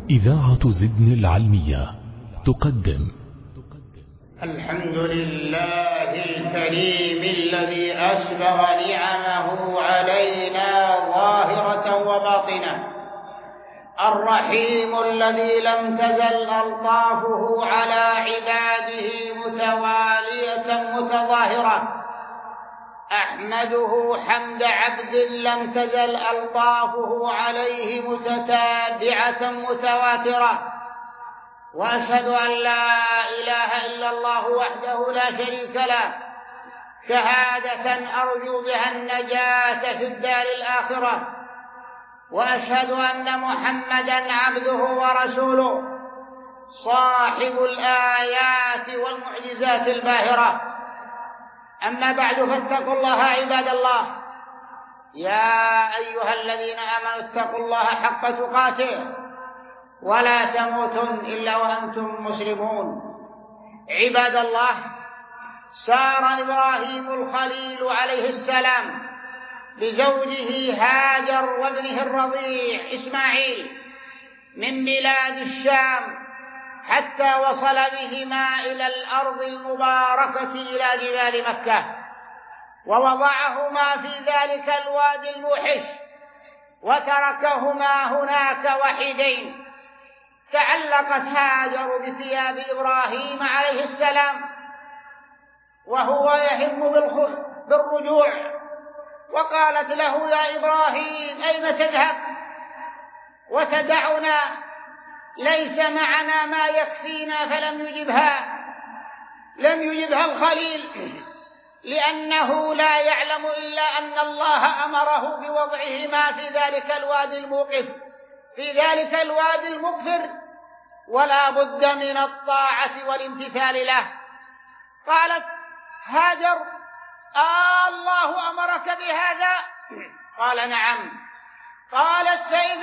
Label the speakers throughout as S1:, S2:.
S1: إذاعة زدن العلمية تقدم.
S2: الحمد لله الكريم الذي أسبغ نعمه علينا ظاهرة وباطنة، الرحيم الذي لم تزل ألطافه على عباده متوالية متظاهرة، أحمده حمد عبد لم تزل ألطافه عليه متتابعة متواترة، وأشهد أن لا إله إلا الله وحده لا شريك له شهادة أرجو بها النجاة في الدار الآخرة، وأشهد أن محمدًا عبده ورسوله صاحب الآيات والمعجزات الباهرة. أما بعد، فاتقوا الله عباد الله، يا أيها الذين آمنوا اتقوا الله حق تقاته ولا تموتن إلا وأنتم مسلمون. عباد الله، سار إبراهيم الخليل عليه السلام بزوجه هاجر وابنه الرضيع إسماعيل من بلاد الشام حتى وصل بهما إلى الأرض المباركة إلى جبال مكة، ووضعهما في ذلك الوادي الموحش وتركهما هناك وحيدين. تعلقت هاجر بثياب إبراهيم عليه السلام وهو يهم بالرجوع، وقالت له: يا إبراهيم، أين تذهب وتدعنا؟ ليس معنا ما يكفينا. فلم يجبها الخليل، لأنه لا يعلم إلا أن الله أمره بوضعهما في ذلك الوادي الموقف، في ذلك الوادي المقفر، ولا بد من الطاعة والامتثال له. قالت هاجر: الله أمرك بهذا؟ قال: نعم. قالت: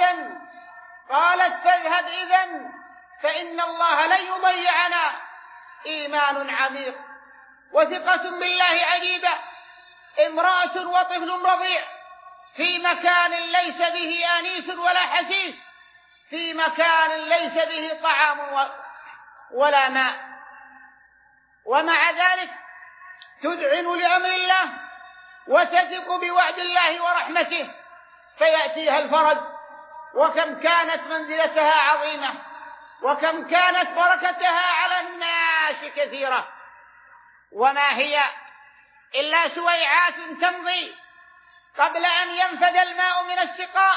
S2: فاذهب إذن، فإن الله لن يضيعنا. إيمان عميق وثقة بالله عجيبة. امرأة وطفل رضيع في مكان ليس به آنيس ولا حسيس، في مكان ليس به طعام ولا ماء، ومع ذلك تذعن لأمر الله وتثق بوعد الله ورحمته فيأتيها الفرج. وكم كانت منزلتها عظيمة، وكم كانت بركتها على الناس كثيرة، وما هي إلا سويعات تمضي قبل أن ينفد الماء من السقاء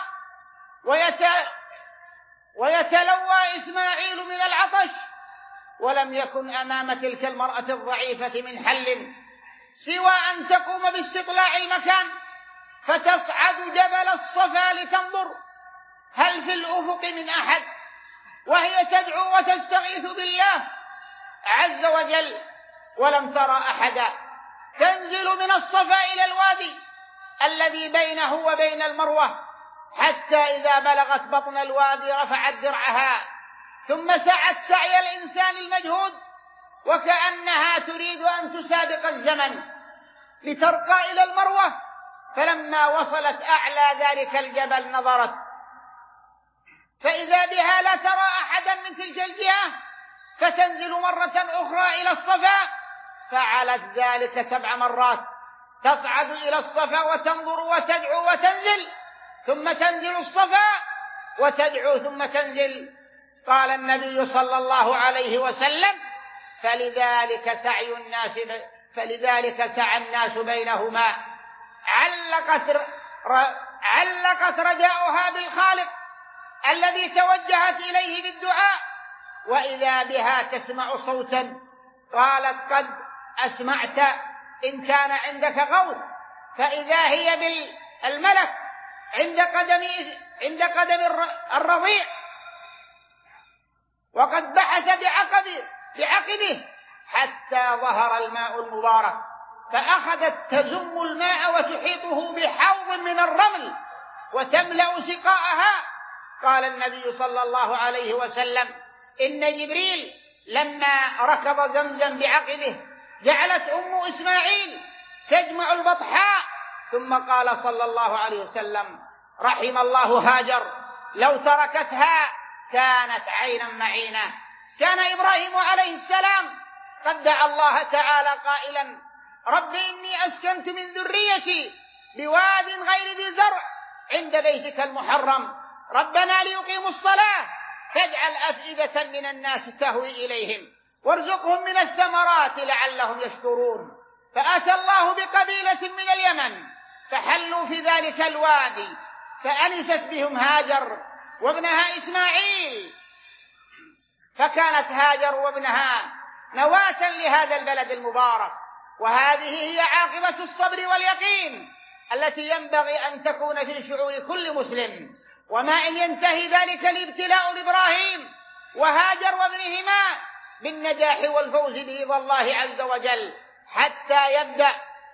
S2: ويتلوى إسماعيل من العطش. ولم يكن أمام تلك المرأة الضعيفة من حل سوى أن تقوم باستطلاع المكان، فتصعد جبل الصفا لتنظر هل في الأفق من أحد، وهي تدعو وتستغيث بالله عز وجل ولم ترى أحدا. تنزل من الصفا إلى الوادي الذي بينه وبين المروة، حتى إذا بلغت بطن الوادي رفعت درعها، ثم سعت سعي الإنسان المجهود وكأنها تريد أن تسابق الزمن لترقى إلى المروة. فلما وصلت أعلى ذلك الجبل نظرت فإذا بها لا ترى أحدا من تلك الجهة، فتنزل مرة أخرى إلى الصفا، فعلت ذلك 7 مرات، تصعد إلى الصفا وتنظر وتدعو وتنزل، ثم تنزل الصفا وتدعو ثم تنزل. قال النبي صلى الله عليه وسلم: فلذلك سعى الناس بينهما. علقت رجاؤها بالخالق الذي توجهت إليه بالدعاء، وإذا بها تسمع صوتا. قالت: قد أسمعت، إن كان عندك غوث. فإذا هي بالملك عند قدم الرضيع، وقد بحث بعقبه حتى ظهر الماء المبارك، فأخذت تزم الماء وتحيطه بحوض من الرمل وتملأ سقاءها. قال النبي صلى الله عليه وسلم: إن جبريل لما ركض زمزم بعقبه جعلت أم إسماعيل تجمع البطحاء، ثم قال صلى الله عليه وسلم: رحم الله هاجر، لو تركتها كانت عينا معينا. كان إبراهيم عليه السلام قد دعا الله تعالى قائلا: رب إني أسكنت من ذريتي بواد غير ذي زرع عند بيتك المحرم ربنا ليقيموا الصلاة فاجعل أفئدة من الناس تهوي إليهم وارزقهم من الثمرات لعلهم يشكرون. فأتى الله بقبيلة من اليمن فحلوا في ذلك الوادي، فأنست بهم هاجر وابنها إسماعيل، فكانت هاجر وابنها نواة لهذا البلد المبارك. وهذه هي عاقبة الصبر واليقين التي ينبغي أن تكون في شعور كل مسلم. وما إن ينتهي ذلك الابتلاء لإبراهيم وهاجر وابنهما بالنجاح والفوز برضا الله عز وجل، حتى يبدأ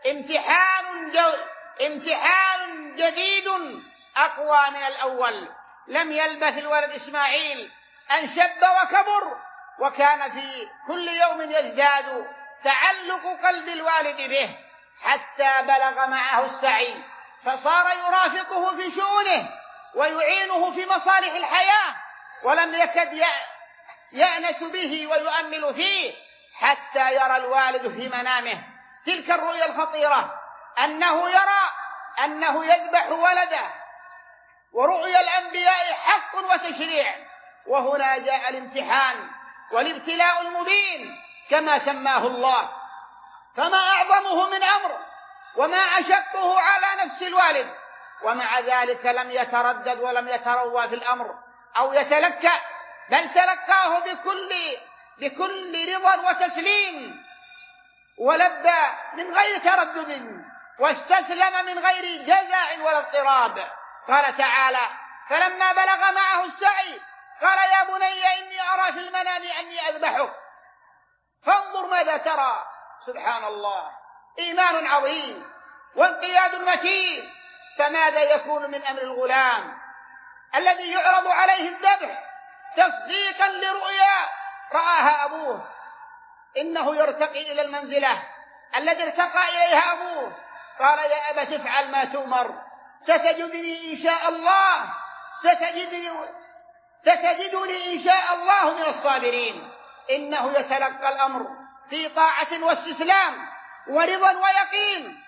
S2: امتحان جديد أقوى من الأول. لم يلبث الولد إسماعيل أن شب وكبر، وكان في كل يوم يزداد تعلق قلب الوالد به، حتى بلغ معه السعي، فصار يرافقه في شؤونه ويعينه في مصالح الحياة، ولم يكد يأنس به ويؤمل فيه، حتى يرى الوالد في منامه تلك الرؤيا الخطيرة، أنه يرى أنه يذبح ولده. ورؤيا الأنبياء حق وتشريع، وهنا جاء الامتحان والابتلاء المبين كما سماه الله. فما أعظمه من أمر وما أشقه على نفس الوالد، ومع ذلك لم يتردد ولم يتروى في الأمر أو يتلكأ، بل تلقاه بكل رضا وتسليم، ولبى من غير تردد، واستسلم من غير جزع ولا اضطراب. قال تعالى: فلما بلغ معه السعي قال: يا بني إني أرى في المنام أني أذبحك فانظر ماذا ترى. سبحان الله، إيمان عظيم وانقياد متين. فماذا يكون من أمر الغلام الذي يعرض عليه الذبح تصديقا لرؤيا رآها أبوه؟ إنه يرتقي إلى المنزلة التي ارتقى إليها أبوه. قال: يا أبت افعل ما تؤمر ستجدني إن شاء الله من الصابرين. إنه يتلقى الأمر في طاعة واستسلام ورضا ويقين،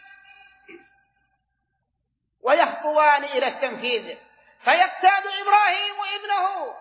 S2: ويخطوان إلى التنفيذ، فيقتاد إبراهيم ابنه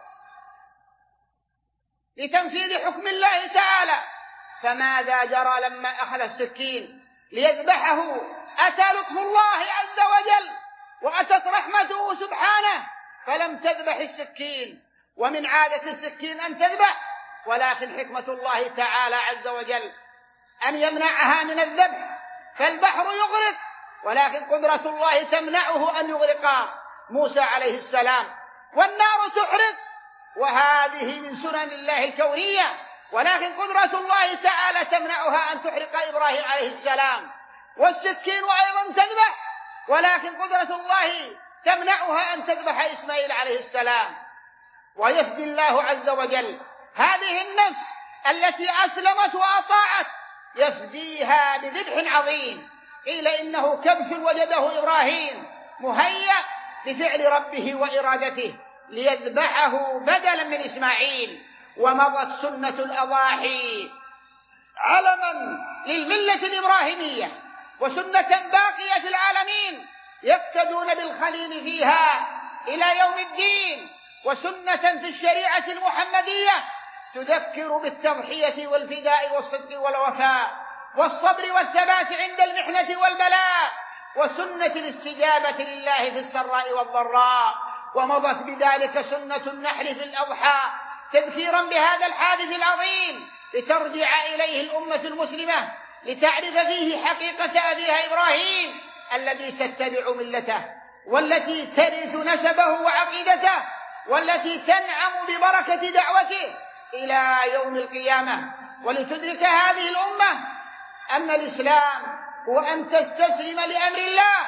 S2: لتنفيذ حكم الله تعالى. فماذا جرى لما أخذ السكين ليذبحه؟ أتى لطف الله عز وجل وأتت رحمته سبحانه فلم تذبح السكين، ومن عادة السكين أن تذبح، ولكن حكمة الله تعالى عز وجل أن يمنعها من الذبح، فالبحر يغرق، ولكن قدرة الله تمنعه أن يغرق موسى عليه السلام، والنار تحرق، وهذه من سنن الله الكونية، ولكن قدرة الله تعالى تمنعها أن تحرق إبراهيم عليه السلام. والسكين أيضا تذبح، ولكن قدرة الله تمنعها أن تذبح إسماعيل عليه السلام. ويفدي الله عز وجل هذه النفس التي أسلمت وأطاعت، يفديها بذبح عظيم. قيل إنه كبش وجده إبراهيم مهيأ لفعل ربه وإرادته ليذبحه بدلا من إسماعيل. ومضت سنة الأضاحي علما للملة الإبراهيمية، وسنة باقية في العالمين يقتدون بالخليل فيها إلى يوم الدين، وسنة في الشريعة المحمدية تذكر بالتضحية والفداء والصدق والوفاء والصبر والثبات عند المحنة والبلاء، وسنة الاستجابة لله في السراء والضراء. ومضت بذلك سنة النحر في الأضحى تذكيرا بهذا الحادث العظيم، لترجع إليه الأمة المسلمة لتعرف فيه حقيقة أبيها إبراهيم الذي تتبع ملته، والتي ترث نسبه وعقيدته، والتي تنعم ببركة دعوته إلى يوم القيامة. ولتدرك هذه الأمة أن الإسلام هو أن تستسلم لأمر الله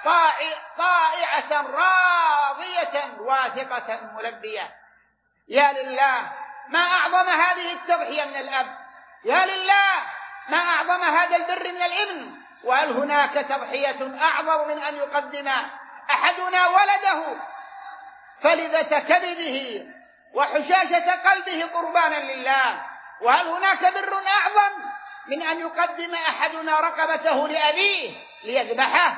S2: طائعة راضية واثقة ملبية. يا لله ما أعظم هذه التضحية من الأب، يا لله ما أعظم هذا البر من الابن. وهل هناك تضحية أعظم من أن يقدم أحدنا ولده فلذة كبده وحشاشة قلبه قربانا لله. وهل هناك بر أعظم من أن يقدم أحدنا رقبته لأبيه ليذبحه؟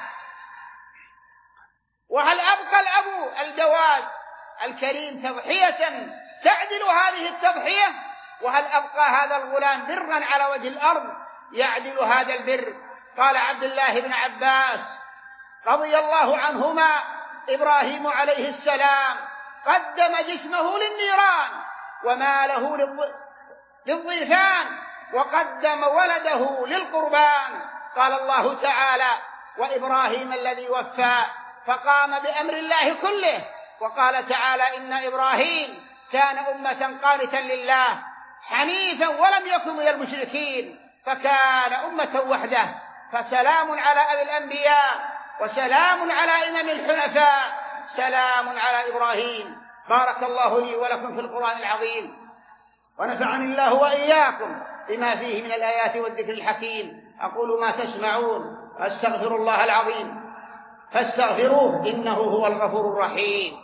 S2: وهل أبقى الأب الجواد الكريم تضحية تعدل هذه التضحية؟ وهل أبقى هذا الغلام برا على وجه الأرض يعدل هذا البر؟ قال عبد الله بن عباس رضي الله عنهما: إبراهيم عليه السلام قدم جسمه للنيران وماله للضيفان وقدم ولده للقربان. قال الله تعالى: وإبراهيم الذي وفى فقام بأمر الله كله. وقال تعالى: إن إبراهيم كان أمة قانتا لله حنيفا ولم يكن من المشركين فكان أمة وحده. فسلام على أبي الأنبياء وسلام على إمام الحنفاء، سلام على إبراهيم. بارك الله لي ولكم في القرآن العظيم، ونفعني الله وإياكم بما فيه من الآيات والذكر الحكيم. أقول ما تسمعون وأستغفر الله العظيم فاستغفروه إنه هو الغفور الرحيم.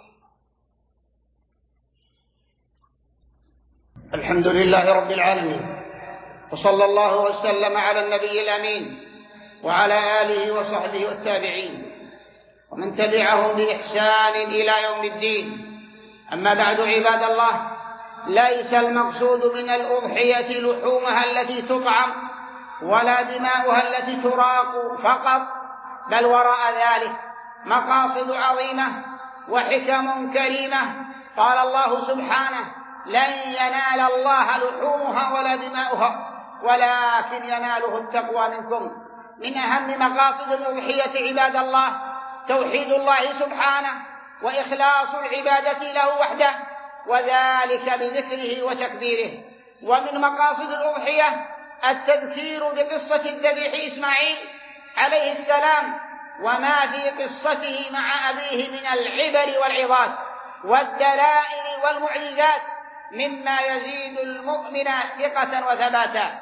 S2: الحمد لله رب العالمين، وصلى الله وسلم على النبي الأمين وعلى آله وصحبه والتابعين ومن تبعهم بإحسان إلى يوم الدين. أما بعد، عباد الله، ليس المقصود من الأضحية لحومها التي تطعم ولا دماؤها التي تراق فقط، بل وراء ذلك مقاصد عظيمة وحكم كريمة. قال الله سبحانه: لن ينال الله لحومها ولا دماؤها ولكن يناله التقوى منكم. من أهم مقاصد الأضحية عباد الله توحيد الله سبحانه وإخلاص العبادة له وحده، وذلك بذكره وتكبيره. ومن مقاصد الأضحية التذكير بقصة الذبيح إسماعيل عليه السلام وما في قصته مع أبيه من العبر والعظات والدلائل والمعجزات مما يزيد المؤمن ثقة وثباتا.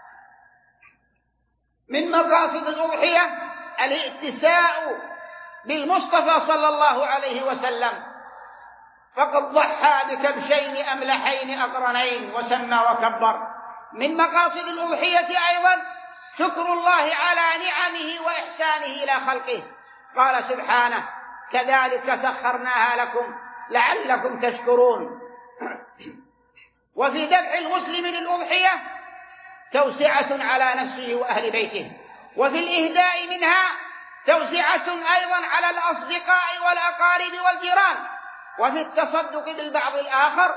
S2: من مقاصد الأضحية الائتساء بالمصطفى صلى الله عليه وسلم، فقد ضحى بكبشين أملحين أقرنين وسمى وكبر. من مقاصد الأضحية أيضا شكر الله على نعمه وإحسانه إلى خلقه. قال سبحانه: كذلك سخرناها لكم لعلكم تشكرون. وفي ذبح المسلم للأضحية توسعة على نفسه وأهل بيته، وفي الإهداء منها توسعة أيضا على الأصدقاء والأقارب والجيران، وفي التصدق بالبعض الآخر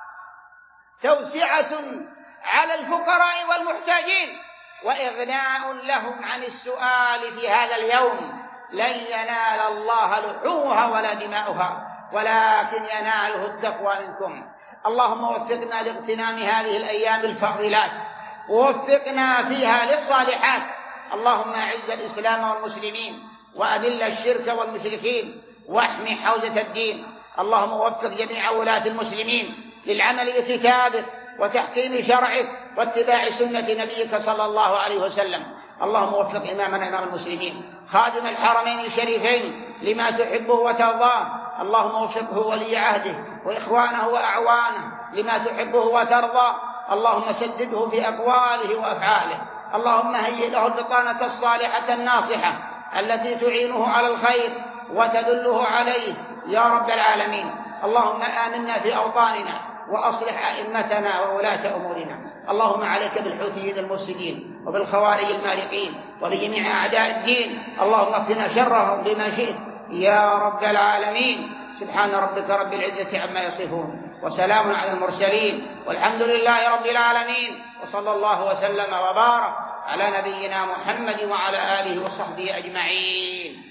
S2: توسعة على الفقراء والمحتاجين وإغناء لهم عن السؤال في هذا اليوم. لن ينال الله لحومها ولا دماؤها ولكن يناله التقوى منكم. اللهم وفقنا لاغتنام هذه الأيام الفاضلات ووفقنا فيها للصالحات. اللهم أعز الإسلام والمسلمين وأذل الشرك والمشركين واحمي حوزة الدين. اللهم وفق جميع ولاة المسلمين للعمل بكتابك وتحكيم شرعك واتباع سنة نبيك صلى الله عليه وسلم. اللهم وفق إمامنا إمام المسلمين خادم الحرمين الشريفين لما تحبه وترضاه. اللهم وفقه ولي عهده وإخوانه وأعوانه لما تحبه وترضى. اللهم سدده في أقواله وأفعاله. اللهم هيئ له البطانة الصالحة الناصحة التي تعينه على الخير وتدله عليه يا رب العالمين. اللهم آمنا في أوطاننا وأصلح أئمتنا وولاة أمورنا. اللهم عليك بالحوثيين المفسدين وبالخوارج المارقين وبجميع أعداء الدين. اللهم اكفنا شرهم بما شئت يا رب العالمين. سبحان ربك رب العزة عما يصفون وسلام على المرسلين والحمد لله رب العالمين، وصلى الله وسلم وبارك على نبينا محمد وعلى آله وصحبه أجمعين.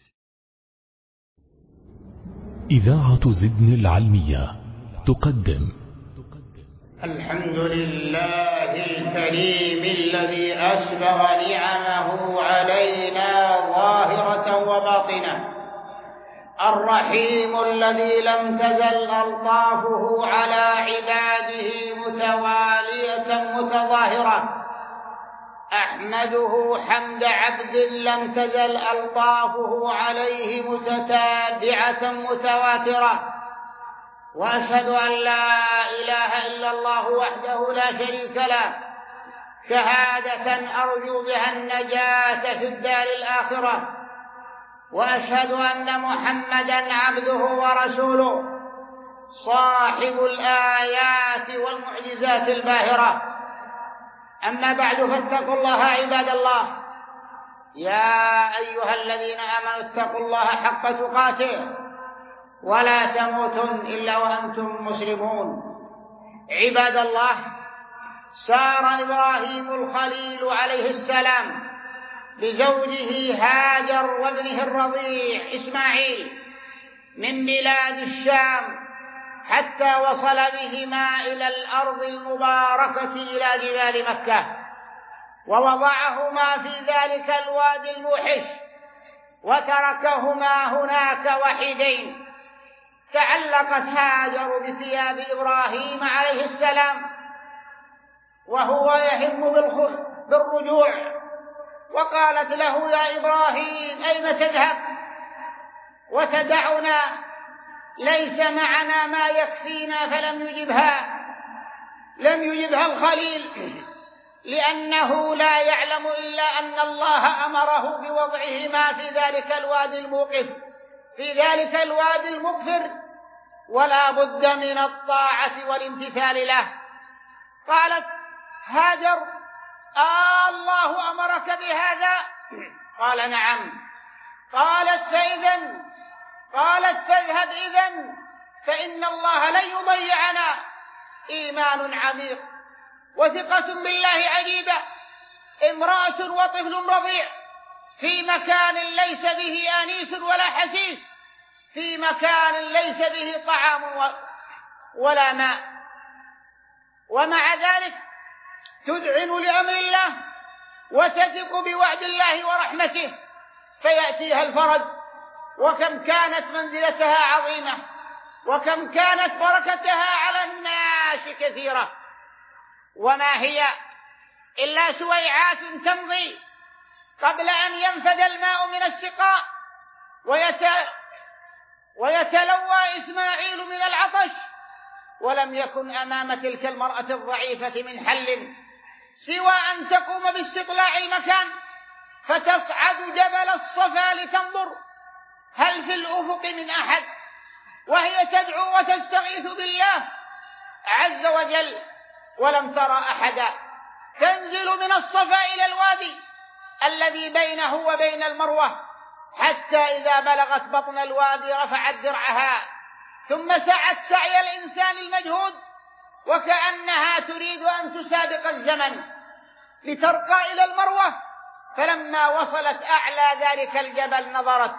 S1: إذاعة زدن العلمية تقدم
S2: الحمد لله الكريم الذي أسبغ نعمه علينا ظاهرة وباطنة، الرحيم الذي لم تزل ألطافه على عباده متوالية متظاهرة. أحمده حمد عبد لم تزل ألطافه عليه متتابعة متواترة. وأشهد أن لا إله إلا الله وحده لا شريك له شهادة أرجو بها النجاة في الدار الآخرة، وأشهد أن محمدًا عبده ورسوله صاحب الآيات والمعجزات الباهرة. أما بعد، فاتقوا الله عباد الله. يا أيها الذين آمنوا اتقوا الله حق تقاته ولا تموتن إلا وأنتم مسلمون. عباد الله، سار إبراهيم الخليل عليه السلام بزوجه هاجر وابنه الرضيع إسماعيل من بلاد الشام حتى وصل بهما إلى الأرض المباركة إلى جبال مكة، ووضعهما في ذلك الوادي الموحش وتركهما هناك وحيدين. تعلقت هاجر بثياب إبراهيم عليه السلام وهو يهم بالرجوع، وقالت له: يا إبراهيم، أين تذهب وتدعنا؟ ليس معنا ما يكفينا. فلم يجبها الخليل، لأنه لا يعلم إلا أن الله أمره بوضعهما في ذلك الوادي الموقف، في ذلك الوادي المغفر، ولا بد من الطاعة والامتثال له. قالت هاجر: الله أمرك بهذا؟ قال: نعم. قالت: فاذهب إذن، فإن الله لن يضيعنا. إيمان عميق وثقة بالله عجيبة. امرأة وطفل رضيع في مكان ليس به آنيس ولا حسيس، في مكان ليس به طعام ولا ماء، ومع ذلك تذعن لأمر الله وتثق بوعد الله ورحمته فيأتيها الفرج. وكم كانت منزلتها عظيمة، وكم كانت بركتها على الناس كثيرة، وما هي إلا سويعات تمضي قبل أن ينفد الماء من السقاء ويتلوى إسماعيل من العطش. ولم يكن أمام تلك المرأة الضعيفة من حل سوى أن تقوم باستطلاع المكان، فتصعد جبل الصفا لتنظر هل في الأفق من أحد، وهي تدعو وتستغيث بالله عز وجل ولم ترى أحدا. تنزل من الصفا إلى الوادي الذي بينه وبين المروة، حتى إذا بلغت بطن الوادي رفعت درعها، ثم سعت سعي الإنسان المجهود وكأنها تريد أن تسابق الزمن لترقى إلى المروة. فلما وصلت أعلى ذلك الجبل نظرت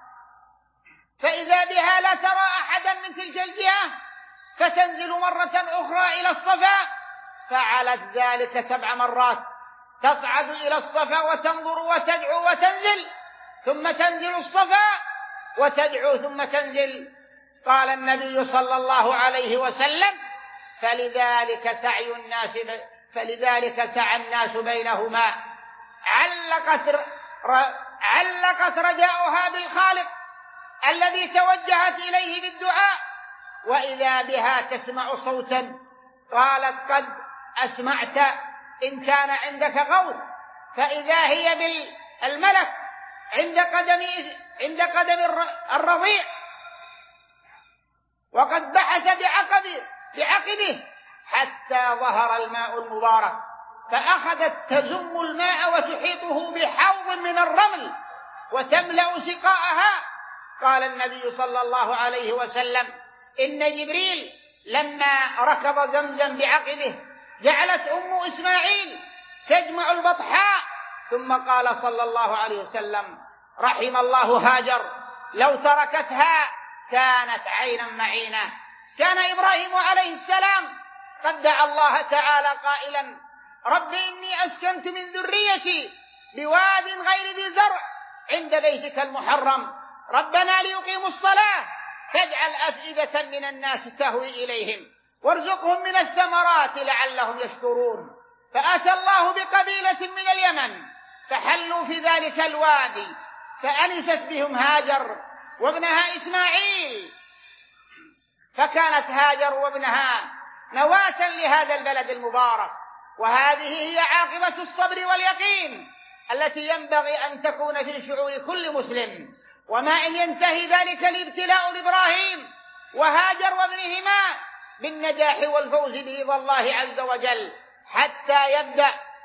S2: فإذا بها لا ترى أحدا من تلك الجهة، فتنزل مرة أخرى إلى الصفا، فعلت ذلك 7 مرات، تصعد إلى الصفا وتنظر وتدعو وتنزل، ثم تنزل الصفا وتدعو ثم تنزل. قال النبي صلى الله عليه وسلم: فلذلك سعى الناس بينهما. علقت رجاؤها بالخالق الذي توجهت إليه بالدعاء، وإذا بها تسمع صوتا. قالت: قد أسمعت، إن كان عندك قول. فإذا هي بالملك عند قدم الرضيع، وقد بحث بعقبه حتى ظهر الماء المبارك، فأخذت تزم الماء وتحيطه بحوض من الرمل وتملأ سقاءها. قال النبي صلى الله عليه وسلم: إن جبريل لما ركض زمزم بعقبه جعلت أم إسماعيل تجمع البطحاء، ثم قال صلى الله عليه وسلم: رحم الله هاجر، لو تركتها كانت عينا معينا. كان إبراهيم عليه السلام قد دعا الله تعالى قائلا: رب إني أسكنت من ذريتي بواد غير ذي زرع عند بيتك المحرم، ربنا ليقيموا الصلاة فاجعل أفئدة من الناس تهوي إليهم وارزقهم من الثمرات لعلهم يشكرون. فأتى الله بقبيلة من اليمن فحلوا في ذلك الوادي، فأنست بهم هاجر وابنها إسماعيل، فكانت هاجر وابنها نواة لهذا البلد المبارك. وهذه هي عاقبة الصبر واليقين التي ينبغي أن تكون في شعور كل مسلم. وما إن ينتهي ذلك الابتلاء لإبراهيم وهاجر وابنهما بالنجاح والفوز برضا الله عز وجل حتى يبدأ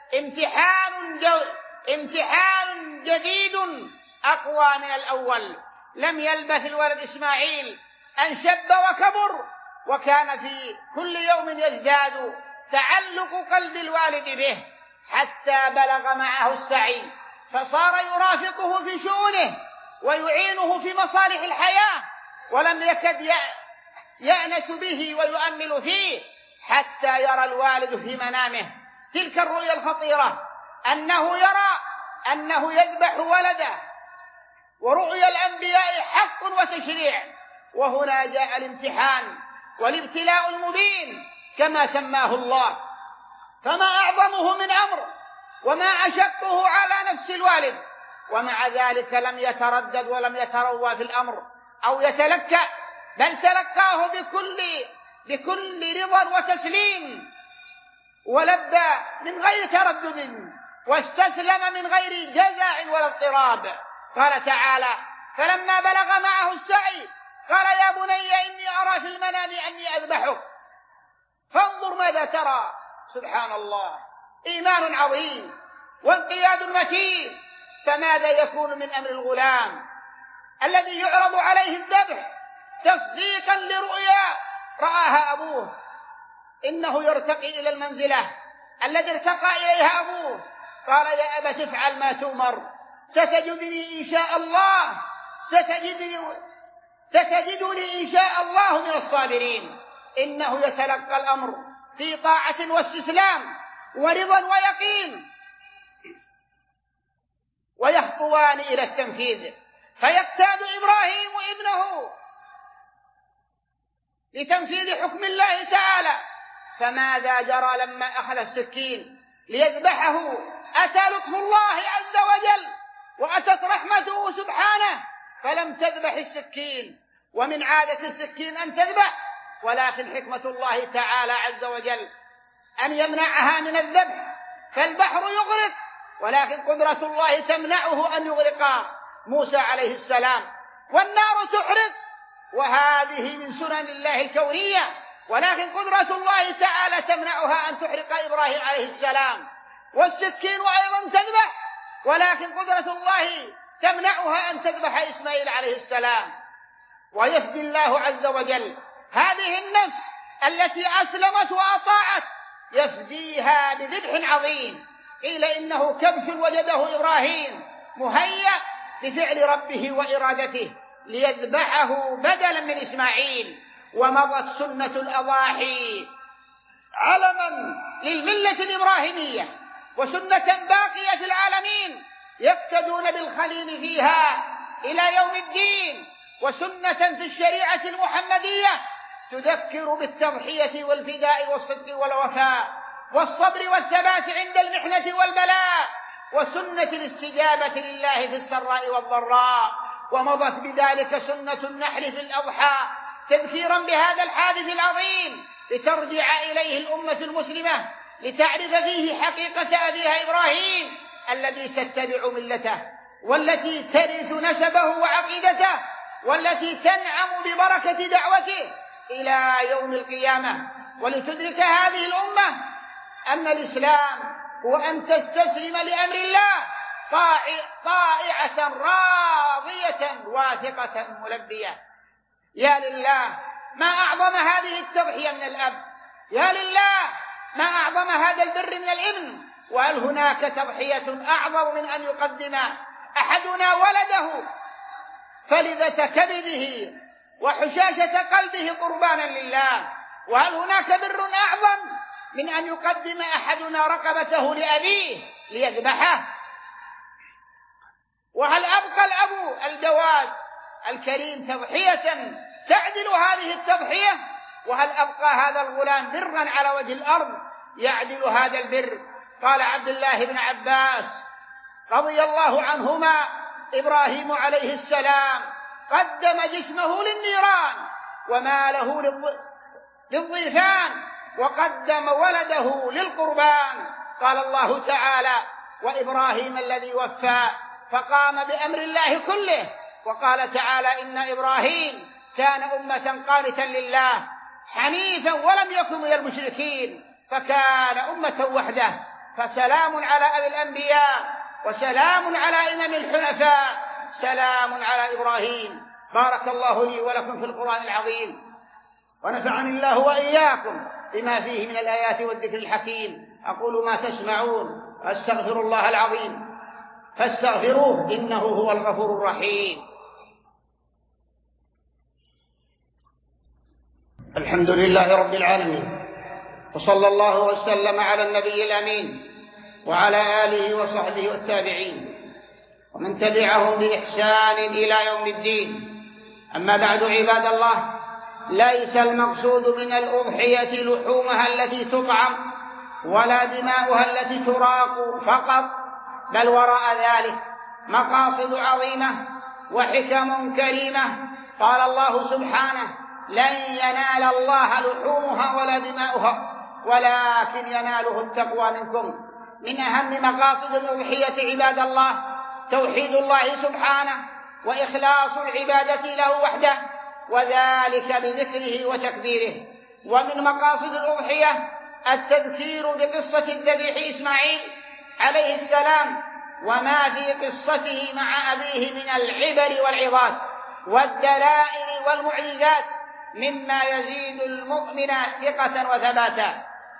S2: امتحان جديد أقوى من الأول. لم يلبث الولد إسماعيل أن شب وكبر، وكان في كل يوم يزداد تعلق قلب الوالد به حتى بلغ معه السعي، فصار يرافقه في شؤونه ويعينه في مصالح الحياة، ولم يكد يأنس به ويؤمل فيه حتى يرى الوالد في منامه تلك الرؤيا الخطيرة، أنه يرى أنه يذبح ولده. ورؤيا الأنبياء حق وتشريع، وهنا جاء الامتحان والابتلاء المبين كما سماه الله. فما أعظمه من أمر وما أشقه على نفس الوالد، ومع ذلك لم يتردد ولم يتروى في الأمر أو يتلكأ، بل تلقاه بكل رضا وتسليم، ولبى من غير تردد، واستسلم من غير جزع ولا اضطراب. قال تعالى: فلما بلغ معه السعي قال: يا بني إني أرى في المنام أني أذبحك فانظر ماذا ترى. سبحان الله، إيمان عظيم وانقياد متين. فماذا يكون من أمر الغلام الذي يعرض عليه الذبح تصديقا لرؤيا رآها أبوه؟ إنه يرتقي إلى المنزلة التي ارتقى إليها أبوه. قال: يا أبت افعل ما تؤمر ستجدني إن شاء الله من الصابرين. إنه يتلقى الأمر في طاعة واستسلام ورضا ويقين، ويخطوان إلى التنفيذ، فيقتاد إبراهيم ابنه لتنفيذ حكم الله تعالى. فماذا جرى لما أخذ السكين ليذبحه؟ أتى لطف الله عز وجل وأتت رحمته سبحانه فلم تذبح السكين. ومن عادة السكين أن تذبح، ولكن حكمة الله تعالى عز وجل أن يمنعها من الذبح، فالبحر يغرق، ولكن قدرة الله تمنعه أن يغرق موسى عليه السلام، والنار تحرق، وهذه من سنن الله الكونية، ولكن قدرة الله تعالى تمنعها أن تحرق إبراهيم عليه السلام. والسكين أيضا تذبح، ولكن قدرة الله تمنعها أن تذبح إسماعيل عليه السلام. ويفدي الله عز وجل هذه النفس التي أسلمت وأطاعت، يفديها بذبح عظيم. قيل إنه كبش وجده إبراهيم مهيأ لفعل ربه وإرادته ليذبحه بدلا من إسماعيل. ومضت سنة الأضاحي علما للملة الإبراهيمية، وسنة باقية في العالمين يقتدون بالخليل فيها إلى يوم الدين، وسنة في الشريعة المحمدية تذكر بالتضحية والفداء والصدق والوفاء والصبر والثبات عند المحنة والبلاء، وسنة الاستجابة لله في السراء والضراء. ومضت بذلك سنة النحر في الأضحى تذكيرا بهذا الحادث العظيم لترجع إليه الأمة المسلمة، لتعرف فيه حقيقة أبيها إبراهيم الذي تتبع ملته، والتي ترث نسبه وعقيدته، والتي تنعم ببركة دعوته إلى يوم القيامة. ولتدرك هذه الأمة أن الإسلام هو أن تستسلم لأمر الله طائعة راضية واثقة ملبية. يا لله ما أعظم هذه التضحية من الأب، يا لله ما أعظم هذا البر من الابن. وهل هناك تضحية أعظم من أن يقدم أحدنا ولده فلذة كبده وحشاشة قلبه قربانا لله؟ وهل هناك بر أعظم من أن يقدم أحدنا رقبته لأبيه ليذبحه؟ وهل أبقى الأب الجواد الكريم تضحية تعدل هذه التضحية؟ وهل أبقى هذا الغلام برا على وجه الأرض يعدل هذا البر؟ قال عبد الله بن عباس رضي الله عنهما: إبراهيم عليه السلام قدم جسمه للنيران وماله للضيفان وقدم ولده للقربان. قال الله تعالى: وإبراهيم الذي وفى فقام بأمر الله كله. وقال تعالى: إن إبراهيم كان أمة قانتا لله حنيفا ولم يكن من المشركين فكان أمة وحده. فسلام على أبي الأنبياء وسلام على إمام الحنفاء، سلام على إبراهيم. بارك الله لي ولكم في القرآن العظيم، ونفعني الله وإياكم بما فيه من الآيات والذكر الحكيم. أقول ما تسمعون، أستغفر الله العظيم فاستغفروه إنه هو الغفور الرحيم. الحمد لله رب العالمين، وصلى الله وسلم على النبي الأمين وعلى آله وصحبه والتابعين ومن تبعهم بإحسان إلى يوم الدين. أما بعد عباد الله، ليس المقصود من الأضحية لحومها التي تطعم ولا دماؤها التي تراق فقط، بل وراء ذلك مقاصد عظيمة وحكم كريمة. قال الله سبحانه: لن ينال الله لحومها ولا دماؤها ولكن يناله التقوى منكم. من أهم مقاصد الأضحية عباد الله توحيد الله سبحانه وإخلاص العبادة له وحده، وذلك بذكره وتكبيره. ومن مقاصد الأضحية التذكير بقصة الذبيح إسماعيل عليه السلام وما في قصته مع أبيه من العبر والعظات والدلائل والمعجزات مما يزيد المؤمن ثقة وثباتا.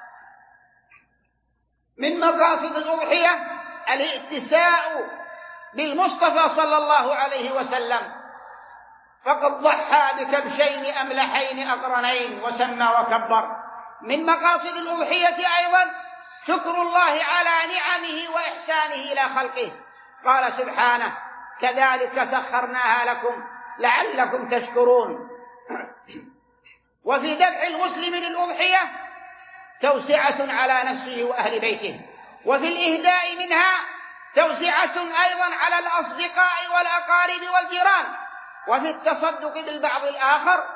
S2: من مقاصد الأضحية الاعتساء بالمصطفى صلى الله عليه وسلم، فقد ضحى بكبشين أملحين أقرنين وسمى وكبر. من مقاصد الأضحية أيضا شكر الله على نعمه وإحسانه إلى خلقه. قال سبحانه: كذلك سخرناها لكم لعلكم تشكرون. وفي دفع المسلم للأضحية توسعة على نفسه وأهل بيته، وفي الإهداء منها توسعة أيضا على الأصدقاء والأقارب والجيران، وفي التصدق بالبعض الآخر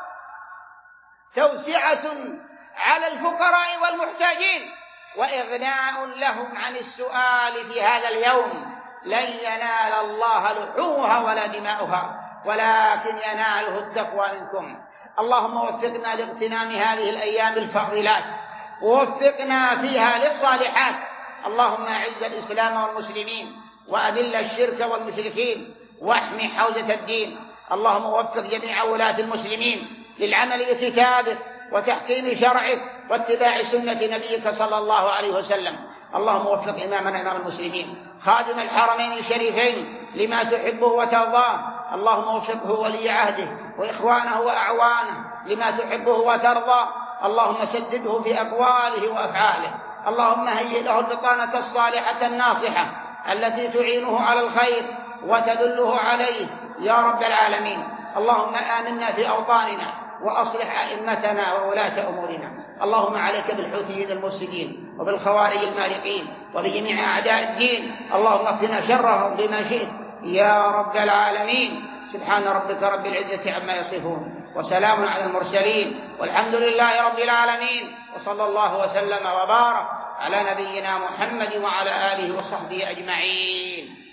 S2: توسعة على الفقراء والمحتاجين وإغناء لهم عن السؤال في هذا اليوم. لن ينال الله لحومها ولا دماؤها ولكن يناله التقوى منكم. اللهم وفقنا لاغتنام هذه الأيام الفاضلات ووفقنا فيها للصالحات. اللهم أعز الإسلام والمسلمين وأذل الشرك والمشركين واحمي حوزة الدين. اللهم وفق جميع ولاة المسلمين للعمل بكتابك وتحكيم شرعك واتباع سنة نبيك صلى الله عليه وسلم. اللهم وفق إمامنا إمام المسلمين خادم الحرمين الشريفين لما تحبه وترضاه. اللهم وفقه ولي عهده وإخوانه وأعوانه لما تحبه وترضى. اللهم سدده في أقواله وأفعاله. اللهم هيئ له البطانة الصالحة الناصحة التي تعينه على الخير وتدله عليه يا رب العالمين. اللهم آمنا في أوطاننا وأصلح أئمتنا وولاة أمورنا. اللهم عليك بالحوثيين المفسدين وبالخوارج المارقين وبجميع أعداء الدين. اللهم اكفنا شرهم بما شئت يا رب العالمين. سبحان ربك رب العزة عما يصفون وسلام على المرسلين والحمد لله رب العالمين. وصلى الله وسلم وبارك على نبينا محمد وعلى آله وصحبه أجمعين.